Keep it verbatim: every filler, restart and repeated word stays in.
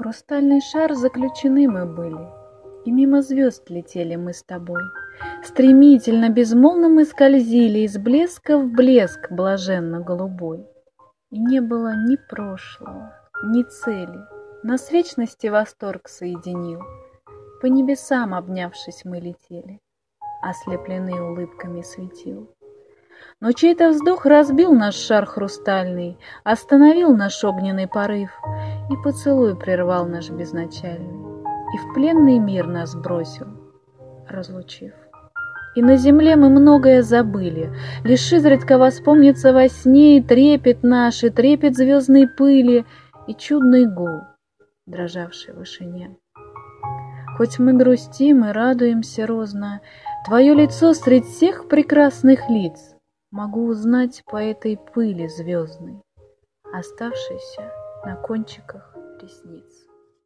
хрустальный шар заключены мы были, и мимо звезд летели мы с тобой. Стремительно, безмолвно мы скользили из блеска в блеск блаженно-голубой. И не было ни прошлого, ни цели, нас вечности восторг соединил. По небесам, обнявшись, мы летели, ослеплены улыбками светил. Но чей-то вздох разбил наш шар хрустальный, остановил наш огненный порыв, и поцелуй прервал наш безначальный, и в пленный мир нас бросил, разлучив. И на земле мы многое забыли, лишь изредка воспомнится во сне и трепет наш, и трепет звездной пыли, и чудный гул, дрожавший в вышине. Хоть мы грустим и радуемся розно, твое лицо средь всех прекрасных лиц могу узнать по этой пыли звездной, оставшейся на кончиках ресниц.